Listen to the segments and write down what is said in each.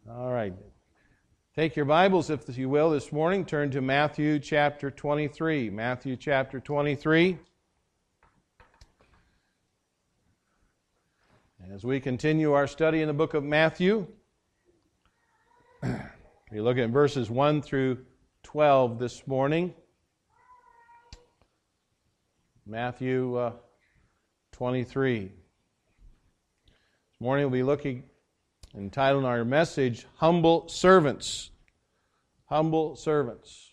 All right. Take your Bibles, if you will, this morning. Turn to Matthew chapter 23. Matthew chapter 23. As we continue our study in the book of Matthew, we look at verses 1 through 12 this morning. Matthew 23. This morning we'll be looking, entitled our message, Humble Servants. Humble Servants.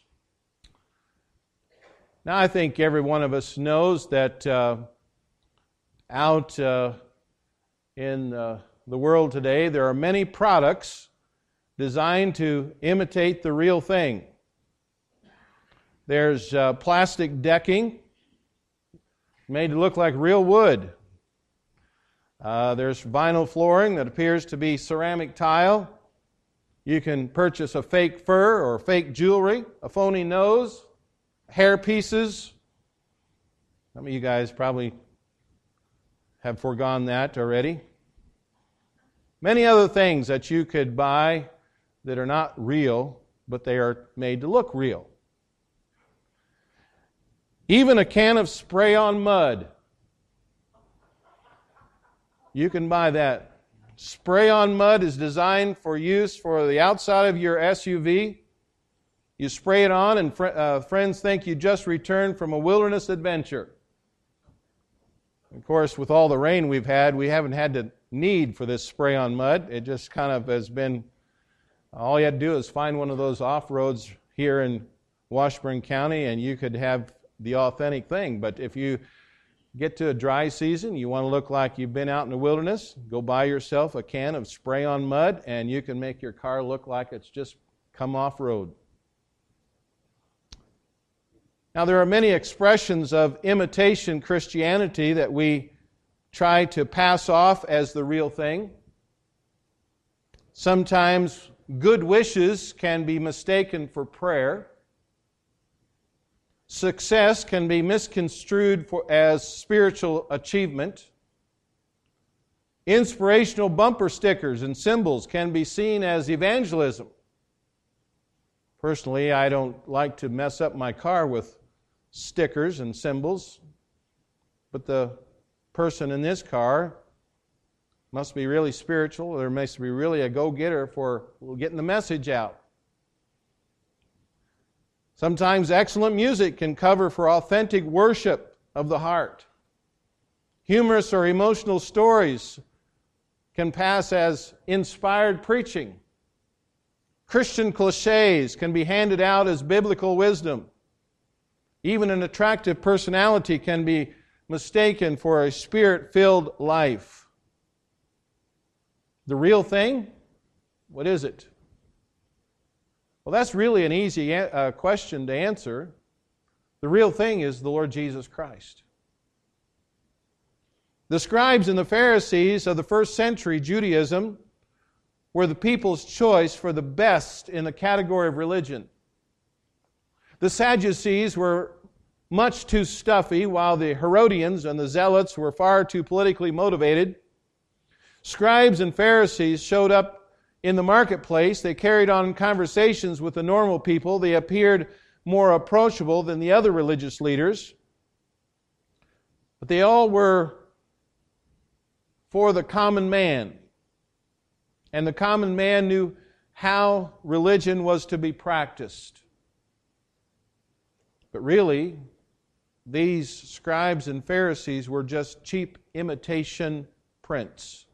Now I think every one of us knows that out in the world today there are many products designed to imitate the real thing. There's plastic decking made to look like real wood. There's vinyl flooring that appears to be ceramic tile. You can purchase a fake fur or fake jewelry, a phony nose, hair pieces. Some of you guys probably have foregone that already. Many other things that you could buy that are not real, but they are made to look real. Even a can of spray-on mud. You can buy that. Spray-on mud is designed for use for the outside of your SUV. You spray it on and friends think you just returned from a wilderness adventure. Of course, with all the rain we've had, we haven't had the need for this spray-on mud. It just kind of has been, all you had to do is find one of those off-roads here in Washburn County and you could have the authentic thing. But if you get to a dry season, you want to look like you've been out in the wilderness, go buy yourself a can of spray-on mud and you can make your car look like it's just come off-road. Now there are many expressions of imitation Christianity that we try to pass off as the real thing. Sometimes good wishes can be mistaken for prayer. Success can be misconstrued as spiritual achievement. Inspirational bumper stickers and symbols can be seen as evangelism. Personally, I don't like to mess up my car with stickers and symbols, but the person in this car must be really spiritual, or there must be really a go-getter for getting the message out. Sometimes excellent music can cover for authentic worship of the heart. Humorous or emotional stories can pass as inspired preaching. Christian cliches can be handed out as biblical wisdom. Even an attractive personality can be mistaken for a spirit-filled life. The real thing? What is it? Well, that's really an easy question to answer. The real thing is the Lord Jesus Christ. The scribes and the Pharisees of the first century Judaism were the people's choice for the best in the category of religion. The Sadducees were much too stuffy, while the Herodians and the Zealots were far too politically motivated. Scribes and Pharisees showed up in the marketplace. They carried on conversations with the normal people. They appeared more approachable than the other religious leaders. But they all were for the common man. And the common man knew how religion was to be practiced. But really, these scribes and Pharisees were just cheap imitation prints.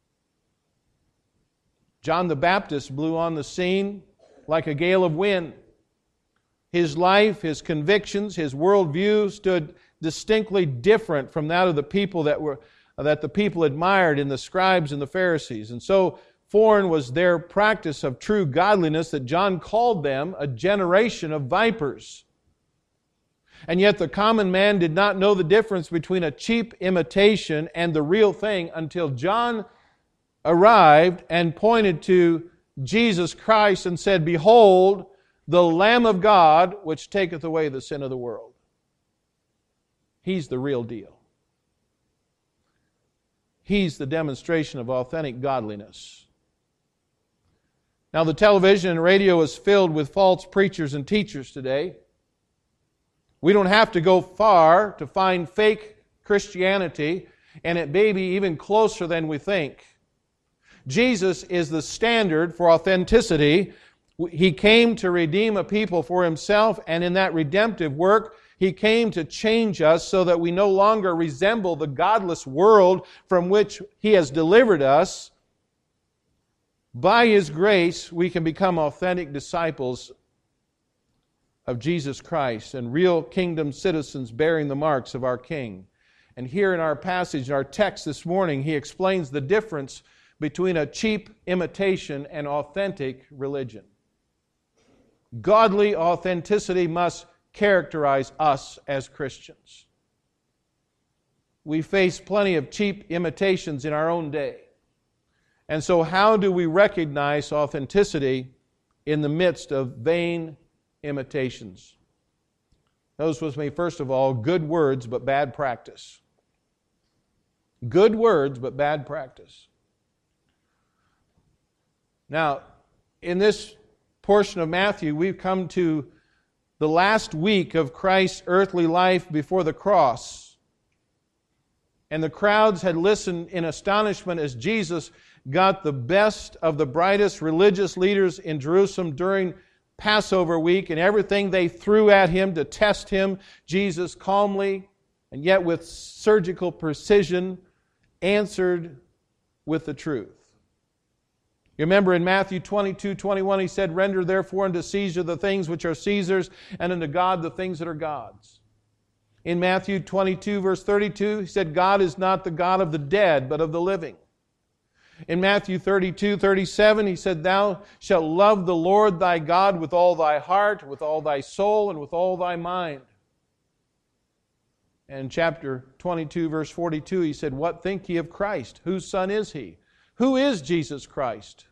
John the Baptist blew on the scene like a gale of wind. His life, his convictions, his worldview stood distinctly different from that of the people that the people admired in the scribes and the Pharisees. And so foreign was their practice of true godliness that John called them a generation of vipers. And yet the common man did not know the difference between a cheap imitation and the real thing until John arrived and pointed to Jesus Christ and said, "Behold, the Lamb of God, which taketh away the sin of the world." He's the real deal. He's the demonstration of authentic godliness. Now, the television and radio is filled with false preachers and teachers today. We don't have to go far to find fake Christianity, and it may be even closer than we think. Jesus is the standard for authenticity. He came to redeem a people for Himself, and in that redemptive work, He came to change us so that we no longer resemble the godless world from which He has delivered us. By His grace, we can become authentic disciples of Jesus Christ and real kingdom citizens bearing the marks of our King. And here in our passage, in our text this morning, He explains the difference between a cheap imitation and authentic religion. Godly authenticity must characterize us as Christians. We face plenty of cheap imitations in our own day. And so how do we recognize authenticity in the midst of vain imitations? Notice with me, first of all, good words but bad practice. Good words but bad practice. Now, in this portion of Matthew, we've come to the last week of Christ's earthly life before the cross. And the crowds had listened in astonishment as Jesus got the best of the brightest religious leaders in Jerusalem during Passover week, and everything they threw at Him to test Him, Jesus calmly and yet with surgical precision answered with the truth. You remember in Matthew 22:21, He said, "Render therefore unto Caesar the things which are Caesar's, and unto God the things that are God's." In Matthew 22, verse 32, He said, "God is not the God of the dead, but of the living." In Matthew 32:37, He said, "Thou shalt love the Lord thy God with all thy heart, with all thy soul, and with all thy mind." And in chapter 22, verse 42, He said, "What think ye of Christ? Whose son is He? Who is Jesus Christ?"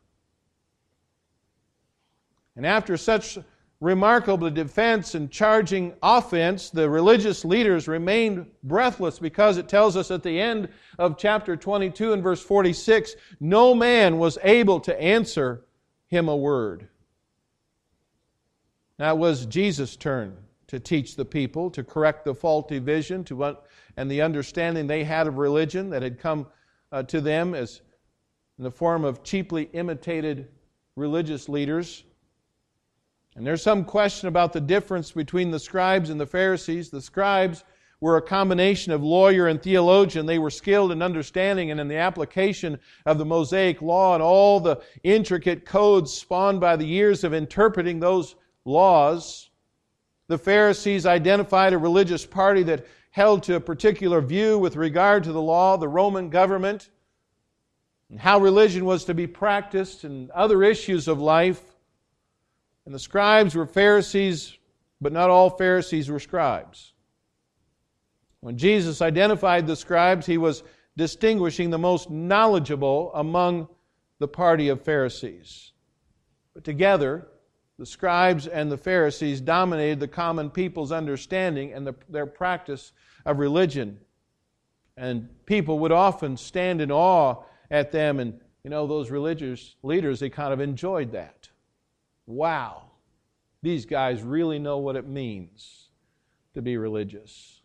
And after such remarkable defense and charging offense, the religious leaders remained breathless, because it tells us at the end of chapter 22 and verse 46, no man was able to answer Him a word. Now it was Jesus' turn to teach the people, to correct the faulty vision and the understanding they had of religion that had come to them as in the form of cheaply imitated religious leaders. And there's some question about the difference between the scribes and the Pharisees. The scribes were a combination of lawyer and theologian. They were skilled in understanding and in the application of the Mosaic Law and all the intricate codes spawned by the years of interpreting those laws. The Pharisees identified a religious party that held to a particular view with regard to the law, the Roman government, and how religion was to be practiced, and other issues of life. And the scribes were Pharisees, but not all Pharisees were scribes. When Jesus identified the scribes, He was distinguishing the most knowledgeable among the party of Pharisees. But together, the scribes and the Pharisees dominated the common people's understanding and their practice of religion. And people would often stand in awe at them, and those religious leaders, they kind of enjoyed that. Wow, these guys really know what it means to be religious.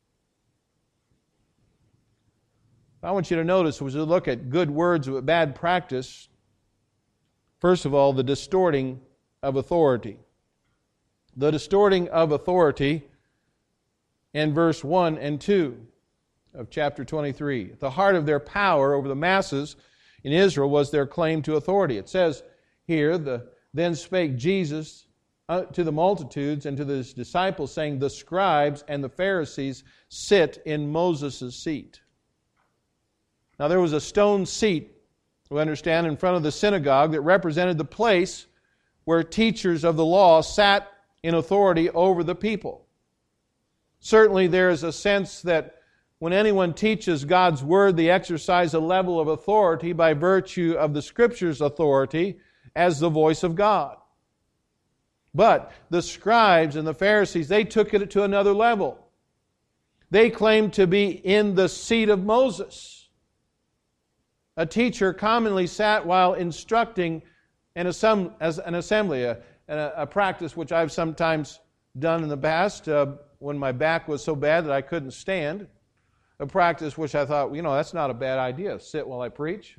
I want you to notice, as we look at good words with bad practice, first of all, the distorting of authority. The distorting of authority in verse 1 and 2 of chapter 23. At the heart of their power over the masses in Israel was their claim to authority. It says here, Then spake Jesus to the multitudes and to His disciples, saying, The scribes and the Pharisees sit in Moses' seat. Now there was a stone seat, we understand, in front of the synagogue that represented the place where teachers of the law sat in authority over the people. Certainly there is a sense that when anyone teaches God's Word, they exercise a level of authority by virtue of the Scripture's authority as the voice of God. But the scribes and the Pharisees, they took it to another level. They claimed to be in the seat of Moses. A teacher commonly sat while instructing as an assembly, a practice which I've sometimes done in the past when my back was so bad that I couldn't stand. A practice which I thought, that's not a bad idea. Sit while I preach.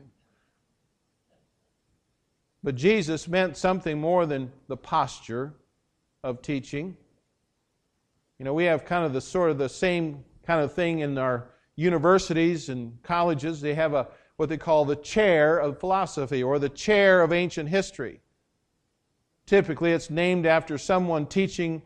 But Jesus meant something more than the posture of teaching. We have kind of the same kind of thing in our universities and colleges. They have what they call the chair of philosophy or the chair of ancient history. Typically, it's named after someone teaching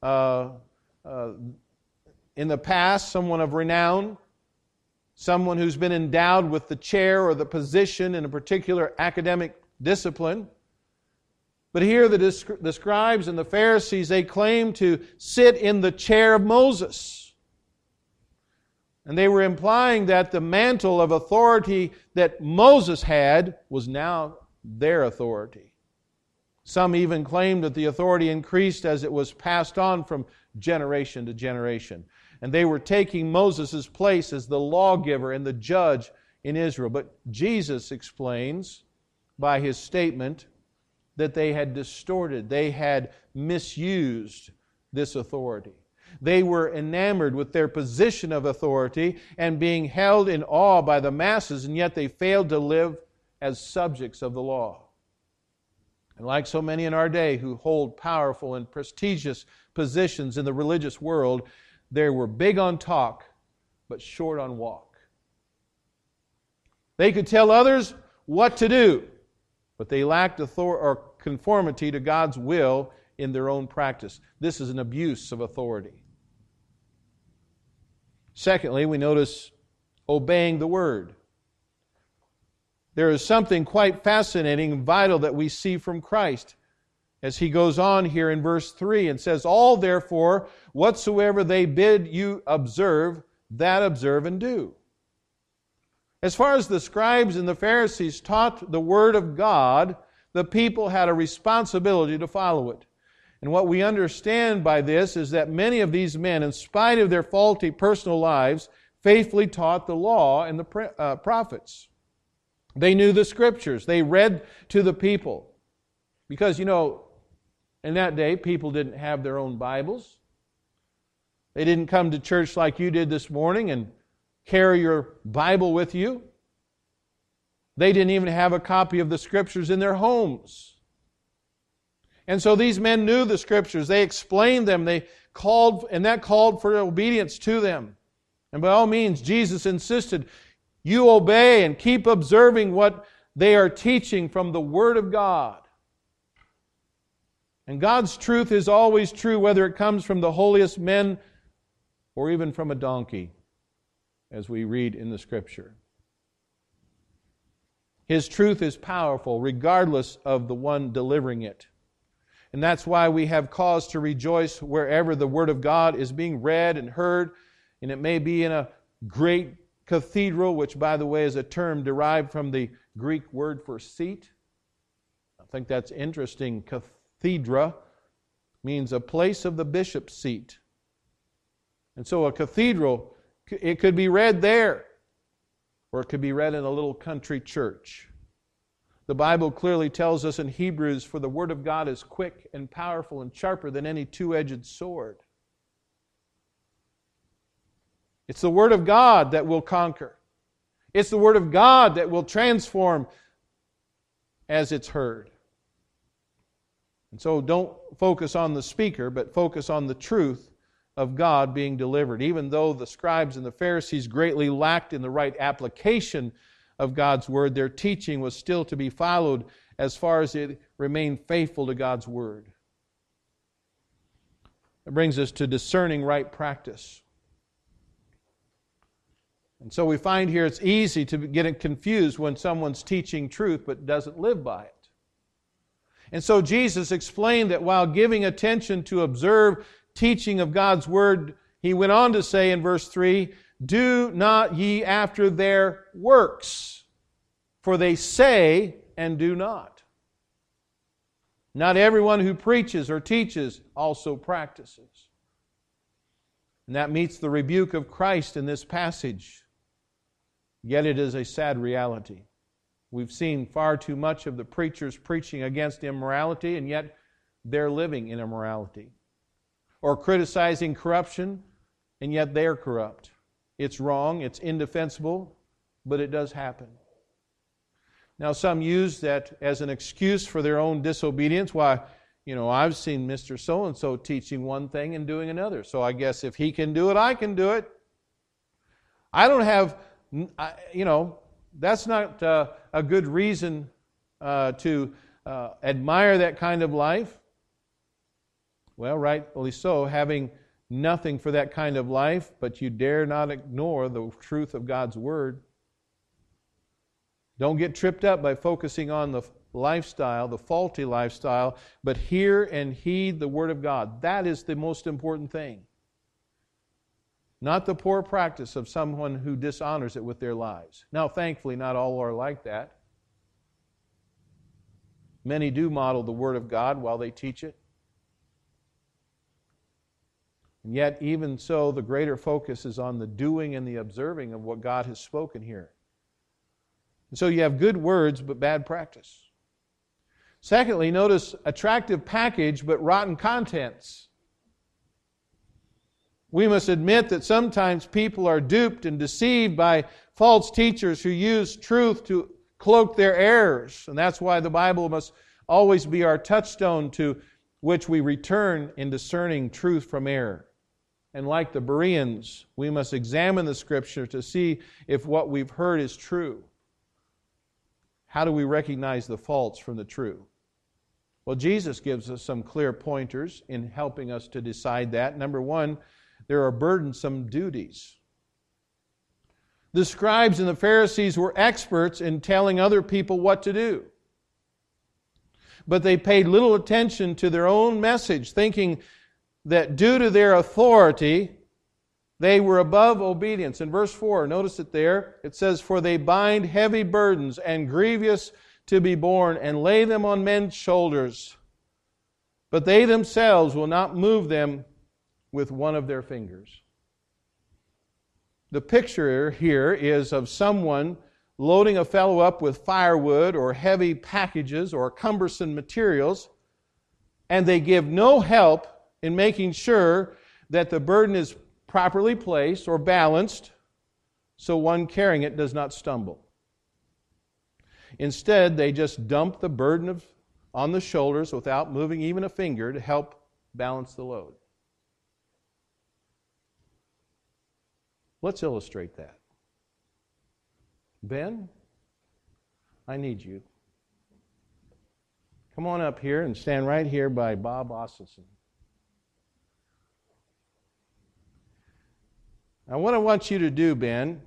in the past, someone of renown, someone who's been endowed with the chair or the position in a particular academic discipline. But here the scribes and the Pharisees, they claim to sit in the chair of Moses. And they were implying that the mantle of authority that Moses had was now their authority. Some even claimed that the authority increased as it was passed on from generation to generation. And they were taking Moses' place as the lawgiver and the judge in Israel. But Jesus explains by His statement that they had distorted, they had misused this authority. They were enamored with their position of authority and being held in awe by the masses, and yet they failed to live as subjects of the law. And like so many in our day who hold powerful and prestigious positions in the religious world, they were big on talk, but short on walk. They could tell others what to do, but they lacked conformity to God's will in their own practice. This is an abuse of authority. Secondly, we notice obeying the Word. There is something quite fascinating and vital that we see from Christ as He goes on here in verse 3 and says, "All therefore, whatsoever they bid you observe, that observe and do." As far as the scribes and the Pharisees taught the Word of God, the people had a responsibility to follow it. And what we understand by this is that many of these men, in spite of their faulty personal lives, faithfully taught the law and the prophets. They knew the Scriptures. They read to the people. Because, in that day, people didn't have their own Bibles. They didn't come to church like you did this morning and carry your Bible with you. They didn't even have a copy of the Scriptures in their homes. And so these men knew the Scriptures. They explained them. That called for obedience to them. And by all means, Jesus insisted, you obey and keep observing what they are teaching from the Word of God. And God's truth is always true, whether it comes from the holiest men or even from a donkey, as we read in the Scripture. His truth is powerful, regardless of the one delivering it. And that's why we have cause to rejoice wherever the Word of God is being read and heard. And it may be in a great cathedral, which, by the way, is a term derived from the Greek word for seat. I think that's interesting. Cathedra means a place of the bishop's seat. And so a cathedral, it could be read there, or it could be read in a little country church. The Bible clearly tells us in Hebrews, "For the Word of God is quick and powerful and sharper than any two-edged sword." It's the Word of God that will conquer. It's the Word of God that will transform as it's heard. And so don't focus on the speaker, but focus on the truth of God being delivered. Even though the scribes and the Pharisees greatly lacked in the right application of God's Word, their teaching was still to be followed as far as it remained faithful to God's Word. It brings us to discerning right practice. And so we find here it's easy to get confused when someone's teaching truth but doesn't live by it. And so Jesus explained that while giving attention to observe teaching of God's Word, He went on to say in verse 3, "Do not ye after their works, for they say and do not." Not everyone who preaches or teaches also practices. And that meets the rebuke of Christ in this passage. Yet it is a sad reality. We've seen far too much of the preachers preaching against immorality, and yet they're living in immorality. Or criticizing corruption, and yet they're corrupt. It's wrong, it's indefensible, but it does happen. Now, some use that as an excuse for their own disobedience. Why, I've seen Mr. So-and-so teaching one thing and doing another, so I guess if he can do it, I can do it. I don't have, that's not a good reason to admire that kind of life. Well, rightfully so, having nothing for that kind of life, but you dare not ignore the truth of God's Word. Don't get tripped up by focusing on the lifestyle, the faulty lifestyle, but hear and heed the Word of God. That is the most important thing. Not the poor practice of someone who dishonors it with their lives. Now, thankfully, not all are like that. Many do model the Word of God while they teach it. And yet, even so, the greater focus is on the doing and the observing of what God has spoken here. And so you have good words, but bad practice. Secondly, notice attractive package, but rotten contents. We must admit that sometimes people are duped and deceived by false teachers who use truth to cloak their errors. And that's why the Bible must always be our touchstone to which we return in discerning truth from error. And like the Bereans, we must examine the Scripture to see if what we've heard is true. How do we recognize the false from the true? Well, Jesus gives us some clear pointers in helping us to decide that. Number one, there are burdensome duties. The scribes and the Pharisees were experts in telling other people what to do. But they paid little attention to their own message, thinking that due to their authority, they were above obedience. In verse 4, notice it there. It says, "For they bind heavy burdens and grievous to be borne, and lay them on men's shoulders. But they themselves will not move them with one of their fingers." The picture here is of someone loading a fellow up with firewood or heavy packages or cumbersome materials, and they give no help in making sure that the burden is properly placed or balanced so one carrying it does not stumble. Instead, they just dump the burden on the shoulders without moving even a finger to help balance the load. Let's illustrate that. Ben, I need you. Come on up here and stand right here by Bob Osselson. Now, what I want you to do, Ben,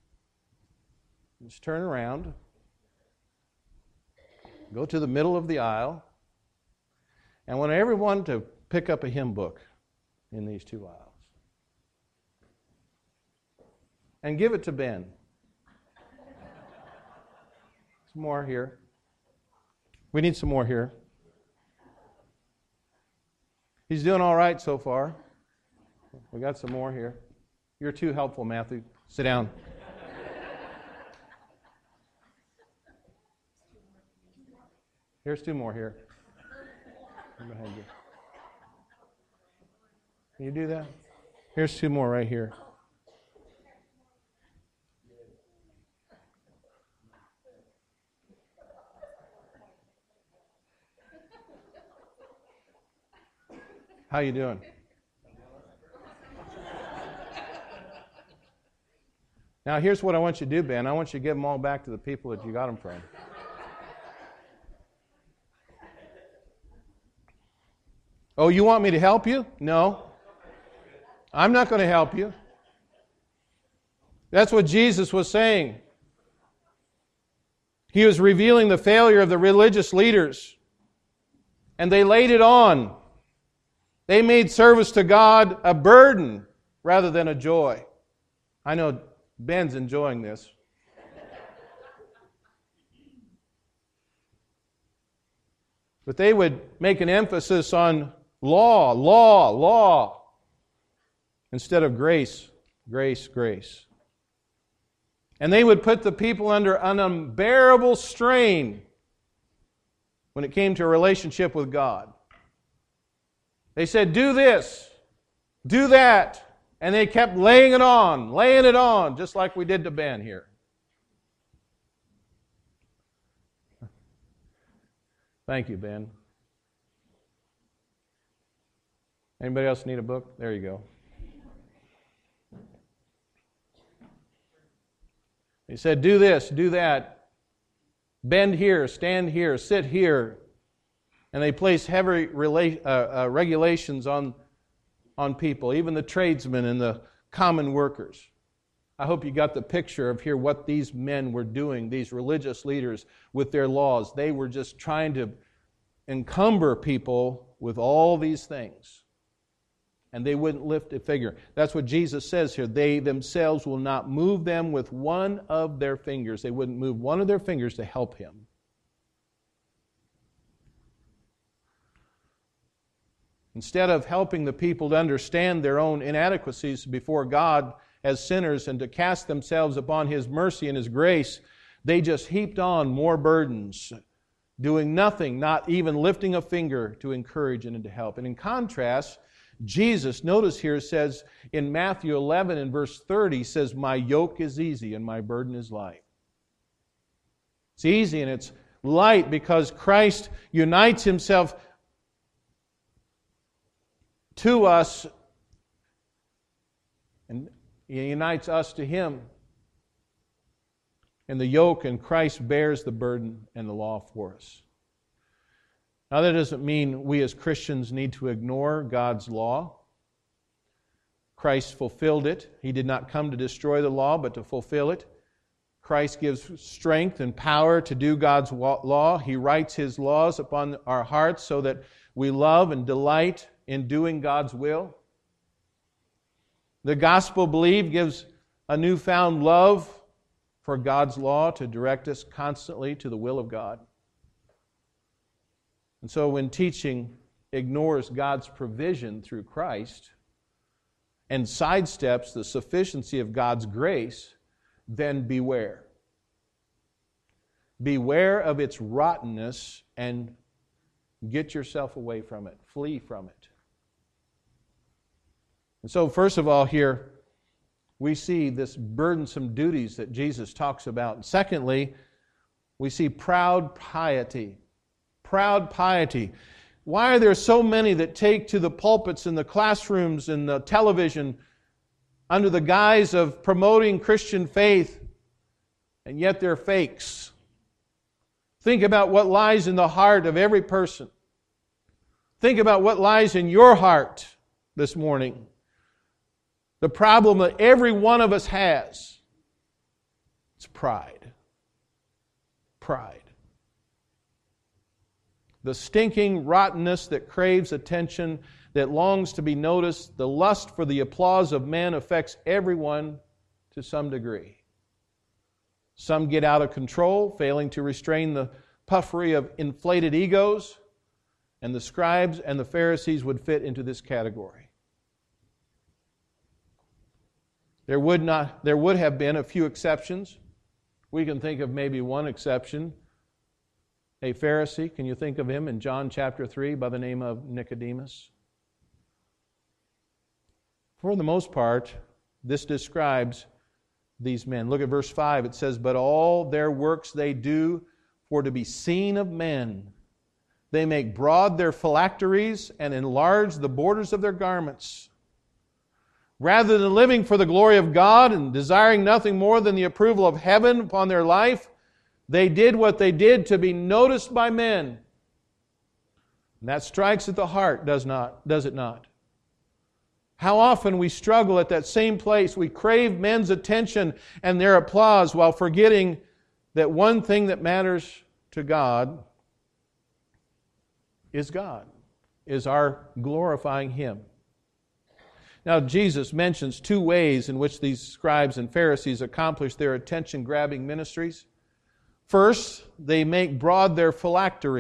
is turn around, go to the middle of the aisle, and I want everyone to pick up a hymn book in these two aisles. And give it to Ben. Some more here. We need some more here. He's doing all right so far. We got some more here. You're too helpful, Matthew. Sit down. Here's two more here. Go ahead. Can you do that? Here's two more right here. How you doing? Now, here's what I want you to do, Ben. I want you to give them all back to the people that you got them from. Oh, you want me to help you? No. I'm not going to help you. That's what Jesus was saying. He was revealing the failure of the religious leaders. And they laid it on. They made service to God a burden rather than a joy. I know Ben's enjoying this. But they would make an emphasis on law, instead of grace, grace, grace. And they would put the people under an unbearable strain when it came to a relationship with God. They said, do this, do that. And they kept laying it on, just like we did to Ben here. Thank you, Ben. Anybody else need a book? There you go. He said, do this, do that. Bend here, stand here, sit here. And they placed heavy regulations on people, even the tradesmen and the common workers. I hope you got the picture of here what these men were doing, these religious leaders, with their laws. They were just trying to encumber people with all these things. And they wouldn't lift a finger. That's what Jesus says here. They themselves will not move them with one of their fingers. They wouldn't move one of their fingers to help him. Instead of helping the people to understand their own inadequacies before God as sinners and to cast themselves upon His mercy and His grace, they just heaped on more burdens, doing nothing, not even lifting a finger to encourage and to help. And in contrast, Jesus, notice here, says in Matthew 11 and verse 30, says, my yoke is easy and my burden is light. It's easy and it's light because Christ unites Himself to us, and He unites us to Him. And the yoke, and Christ bears the burden and the law for us. Now that doesn't mean we as Christians need to ignore God's law. Christ fulfilled it. He did not come to destroy the law, but to fulfill it. Christ gives strength and power to do God's law. He writes His laws upon our hearts so that we love and delight in doing God's will. The gospel believed gives a newfound love for God's law to direct us constantly to the will of God. And so when teaching ignores God's provision through Christ and sidesteps the sufficiency of God's grace, then beware. Beware of its rottenness and get yourself away from it. Flee from it. And so first of all here, we see this burdensome duties that Jesus talks about. And secondly, we see proud piety. Proud piety. Why are there so many that take to the pulpits and the classrooms and the television under the guise of promoting Christian faith, and yet they're fakes? Think about what lies in the heart of every person. Think about what lies in your heart this morning. The problem that every one of us has is pride. Pride. The stinking rottenness that craves attention, that longs to be noticed, the lust for the applause of men affects everyone to some degree. Some get out of control, failing to restrain the puffery of inflated egos, and the scribes and the Pharisees would fit into this category. There would have been a few exceptions. We can think of maybe one exception. A Pharisee, can you think of him in John chapter 3 by the name of Nicodemus? For the most part, this describes these men. Look at verse 5. It says, but all their works they do for to be seen of men. They make broad their phylacteries and enlarge the borders of their garments. Rather than living for the glory of God and desiring nothing more than the approval of heaven upon their life, they did what they did to be noticed by men. And that strikes at the heart, does it not? How often we struggle at that same place. We crave men's attention and their applause while forgetting that one thing that matters to God is our glorifying Him. Now, Jesus mentions two ways in which these scribes and Pharisees accomplish their attention-grabbing ministries. First, they make broad their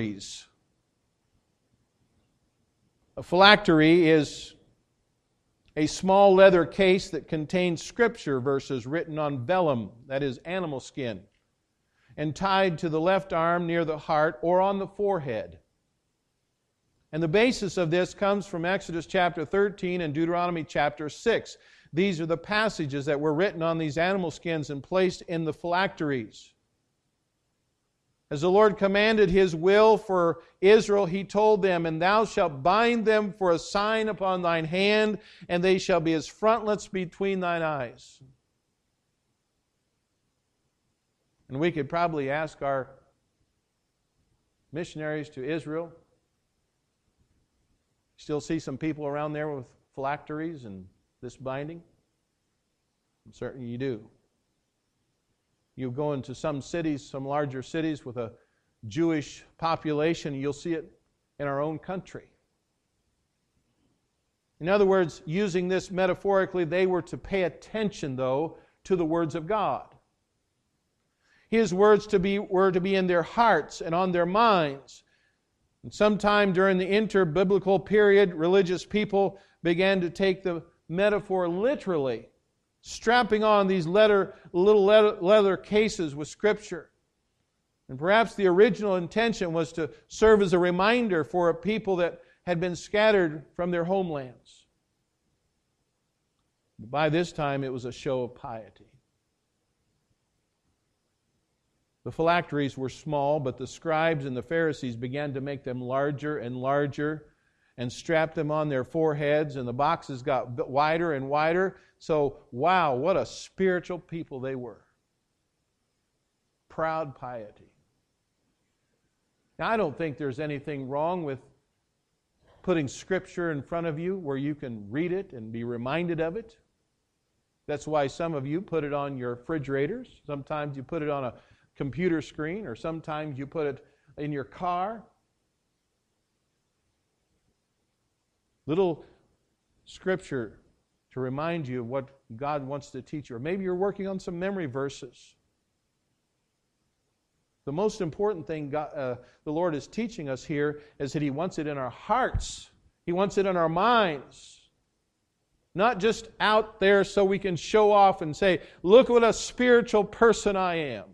phylacteries. A phylactery is a small leather case that contained scripture verses written on vellum, that is, animal skin, and tied to the left arm near the heart or on the forehead. And the basis of this comes from Exodus chapter 13 and Deuteronomy chapter 6. These are the passages that were written on these animal skins and placed in the phylacteries. As the Lord commanded His will for Israel, He told them, "And thou shalt bind them for a sign upon thine hand, and they shall be as frontlets between thine eyes." And we could probably ask our missionaries to Israel. Still see some people around there with phylacteries and this binding? And certainly you do. You go into some cities, some larger cities with a Jewish population, you'll see it in our own country. In other words, using this metaphorically, they were to pay attention, though, to the words of God. His words were to be in their hearts and on their minds. And sometime during the inter-biblical period, religious people began to take the metaphor literally, strapping on these little leather cases with Scripture. And perhaps the original intention was to serve as a reminder for a people that had been scattered from their homelands. By this time, it was a show of piety. The phylacteries were small, but the scribes and the Pharisees began to make them larger and larger and strap them on their foreheads, and the boxes got wider and wider. So, wow, what a spiritual people they were. Proud piety. Now, I don't think there's anything wrong with putting Scripture in front of you where you can read it and be reminded of it. That's why some of you put it on your refrigerators. Sometimes you put it on a computer screen, or sometimes you put it in your car. Little Scripture to remind you of what God wants to teach you. Or maybe you're working on some memory verses. The most important thing the Lord is teaching us here is that He wants it in our hearts. He wants it in our minds. Not just out there so we can show off and say, "Look what a spiritual person I am."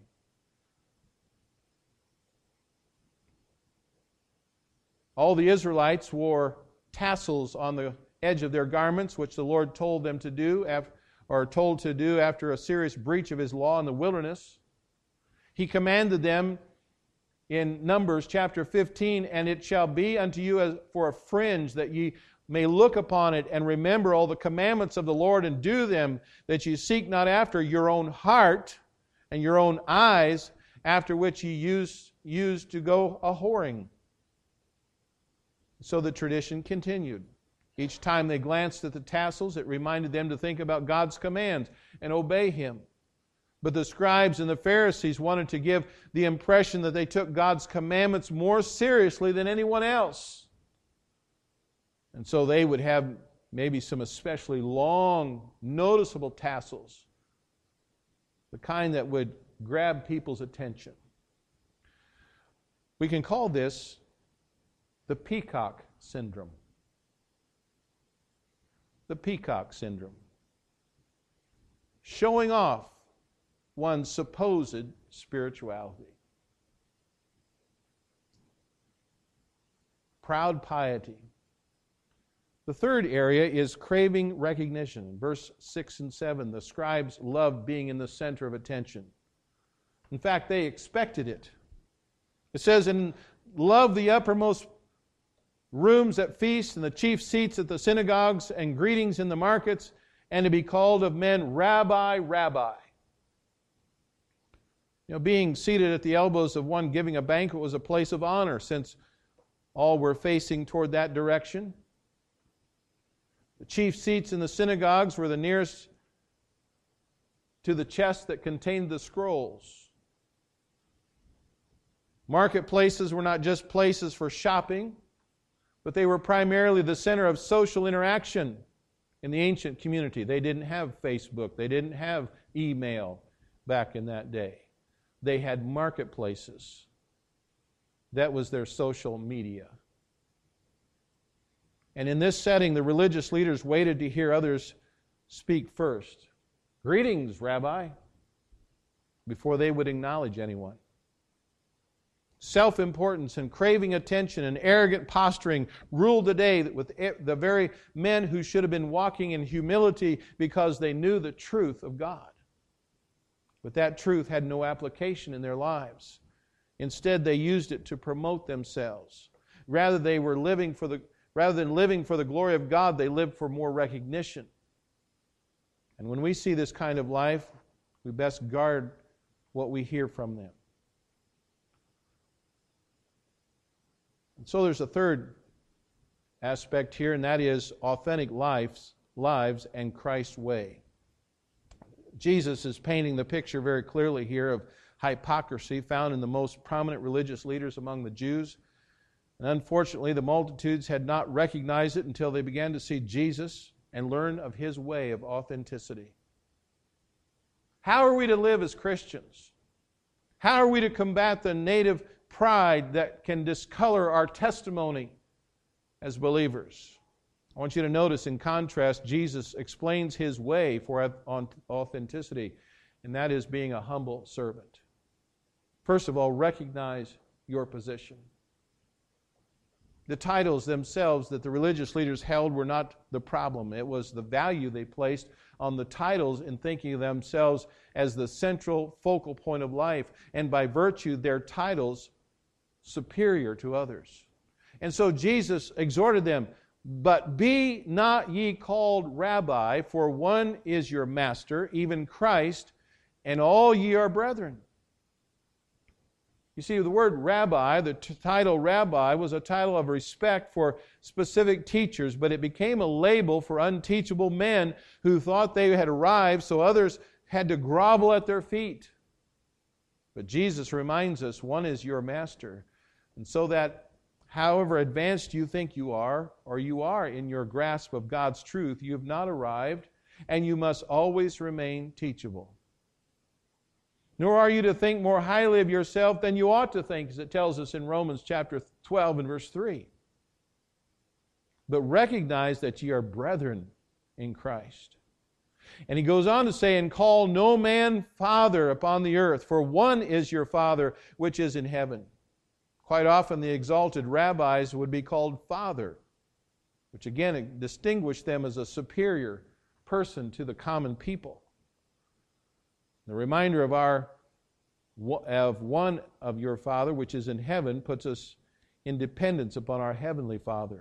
All the Israelites wore tassels on the edge of their garments, which the Lord told them to do, told to do after a serious breach of His law in the wilderness. He commanded them in Numbers chapter 15, "And it shall be unto you as for a fringe, that ye may look upon it and remember all the commandments of the Lord and do them, that ye seek not after your own heart and your own eyes, after which ye used to go a-whoring." So the tradition continued. Each time they glanced at the tassels, it reminded them to think about God's commands and obey Him. But the scribes and the Pharisees wanted to give the impression that they took God's commandments more seriously than anyone else. And so they would have maybe some especially long, noticeable tassels, the kind that would grab people's attention. We can call this the peacock syndrome. The peacock syndrome. Showing off one's supposed spirituality. Proud piety. The third area is craving recognition. In verse 6 and 7, the scribes loved being in the center of attention. In fact, they expected it. It says, "And love the uppermost rooms at feasts and the chief seats at the synagogues and greetings in the markets, and to be called of men, Rabbi, Rabbi." Being seated at the elbows of one giving a banquet was a place of honor, since all were facing toward that direction. The chief seats in the synagogues were the nearest to the chest that contained the scrolls. Marketplaces were not just places for shopping, but they were primarily the center of social interaction in the ancient community. They didn't have Facebook. They didn't have email back in that day. They had marketplaces. That was their social media. And in this setting, the religious leaders waited to hear others speak first. "Greetings, Rabbi," before they would acknowledge anyone. Self-importance and craving attention and arrogant posturing ruled the day with the very men who should have been walking in humility because they knew the truth of God. But that truth had no application in their lives. Instead, they used it to promote themselves. Rather than living for the glory of God, they lived for more recognition. And when we see this kind of life, we best guard what we hear from them. And so there's a third aspect here, and that is authentic lives and Christ's way. Jesus is painting the picture very clearly here of hypocrisy found in the most prominent religious leaders among the Jews. And unfortunately, the multitudes had not recognized it until they began to see Jesus and learn of His way of authenticity. How are we to live as Christians? How are we to combat the native pride that can discolor our testimony as believers? I want you to notice, in contrast, Jesus explains His way for authenticity, and that is being a humble servant. First of all, recognize your position. The titles themselves that the religious leaders held were not the problem. It was the value they placed on the titles in thinking of themselves as the central focal point of life, and by virtue, their titles superior to others. And so Jesus exhorted them, "But be not ye called Rabbi, for one is your master, even Christ, and all ye are brethren." You see, the word rabbi, the title rabbi, was a title of respect for specific teachers, but it became a label for unteachable men who thought they had arrived, so others had to grovel at their feet. But Jesus reminds us, one is your master. And so that however advanced you think you are, or you are in your grasp of God's truth, you have not arrived, and you must always remain teachable. Nor are you to think more highly of yourself than you ought to think, as it tells us in Romans chapter 12 and verse 3. But recognize that ye are brethren in Christ. And he goes on to say, "And call no man father upon the earth, for one is your Father which is in heaven." Quite often the exalted rabbis would be called father, which again distinguished them as a superior person to the common people. The reminder of one of your Father which is in heaven puts us in dependence upon our heavenly Father.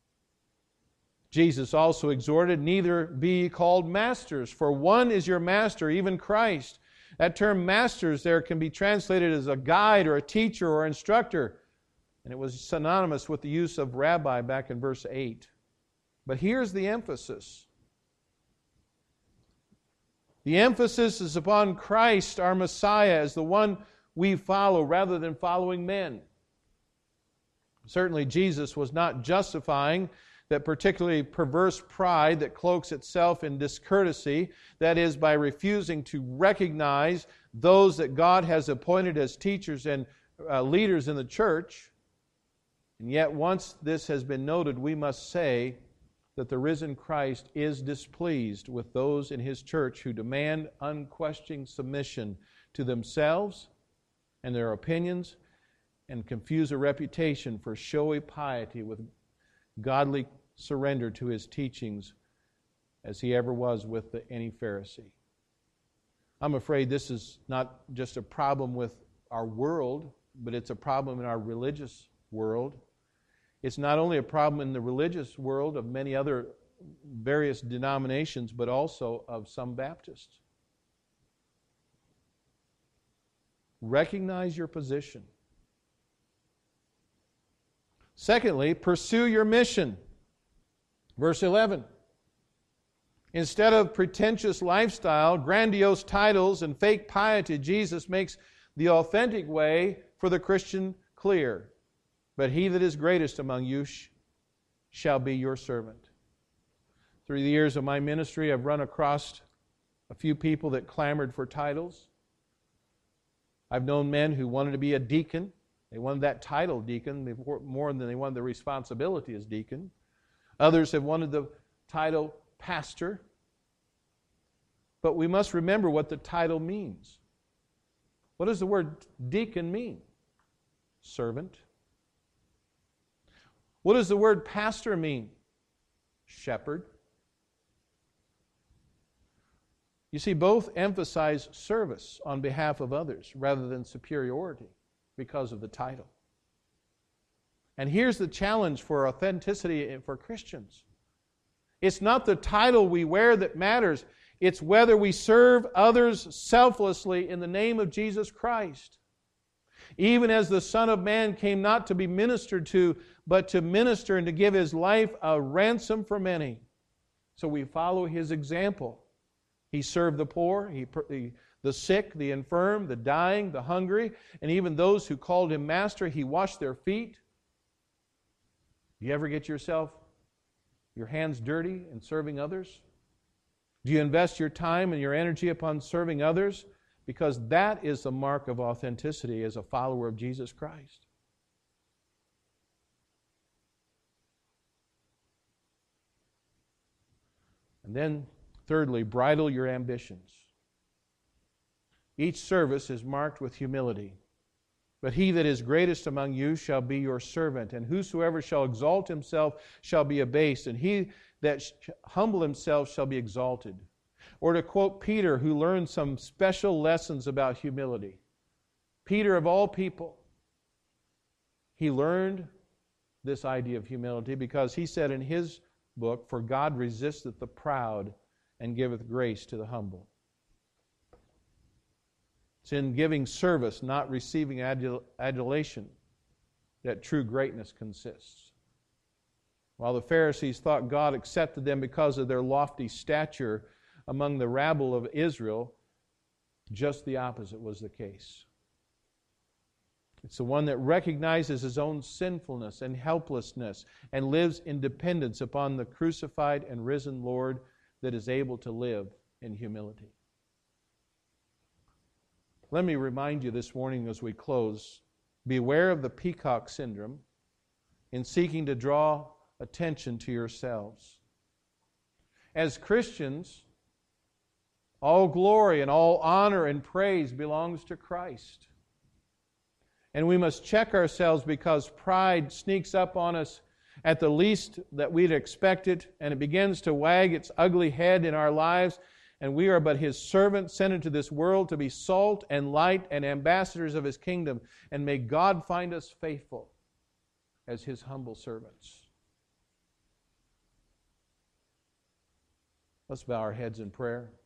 Jesus also exhorted, "Neither be ye called masters, for one is your master, even Christ." That term masters there can be translated as a guide or a teacher or instructor, and it was synonymous with the use of rabbi back in verse 8. But here's the emphasis. The emphasis is upon Christ, our Messiah, as the one we follow rather than following men. Certainly Jesus was not justifying that particularly perverse pride that cloaks itself in discourtesy, that is, by refusing to recognize those that God has appointed as teachers and leaders in the church. And yet once this has been noted, we must say that the risen Christ is displeased with those in His church who demand unquestioning submission to themselves and their opinions and confuse a reputation for showy piety with godly surrender to His teachings as He ever was with any Pharisee. I'm afraid this is not just a problem with our world, but it's a problem in our religious world. It's not only a problem in the religious world of many other various denominations, but also of some Baptists. Recognize your position. Secondly, pursue your mission. Verse 11. Instead of pretentious lifestyle, grandiose titles, and fake piety, Jesus makes the authentic way for the Christian clear. "But he that is greatest among you shall be your servant." Through the years of my ministry, I've run across a few people that clamored for titles. I've known men who wanted to be a deacon. They wanted that title deacon more than they wanted the responsibility as deacon. Others have wanted the title pastor. But we must remember what the title means. What does the word deacon mean? Servant. What does the word pastor mean? Shepherd. You see, both emphasize service on behalf of others rather than superiority because of the title. And here's the challenge for authenticity for Christians. It's not the title we wear that matters. It's whether we serve others selflessly in the name of Jesus Christ. Even as the Son of Man came not to be ministered to, but to minister and to give His life a ransom for many. So we follow His example. He served the poor, the sick, the infirm, the dying, the hungry, and even those who called Him Master. He washed their feet. Do you ever get your hands dirty in serving others? Do you invest your time and your energy upon serving others? Because that is the mark of authenticity as a follower of Jesus Christ. And then, thirdly, bridle your ambitions. Each service is marked with humility. But he that is greatest among you shall be your servant, and whosoever shall exalt himself shall be abased, and he that humble himself shall be exalted. Or to quote Peter, who learned some special lessons about humility. Peter, of all people, he learned this idea of humility because he said in his book, "For God resisteth the proud and giveth grace to the humble." It's in giving service, not receiving adulation, that true greatness consists. While the Pharisees thought God accepted them because of their lofty stature among the rabble of Israel, just the opposite was the case. It's the one that recognizes his own sinfulness and helplessness and lives in dependence upon the crucified and risen Lord that is able to live in humility. Let me remind you this morning as we close, beware of the peacock syndrome in seeking to draw attention to yourselves. As Christians, all glory and all honor and praise belongs to Christ. And we must check ourselves because pride sneaks up on us at the least that we'd expect it, and it begins to wag its ugly head in our lives, and we are but His servants sent into this world to be salt and light and ambassadors of His kingdom. And may God find us faithful as His humble servants. Let's bow our heads in prayer.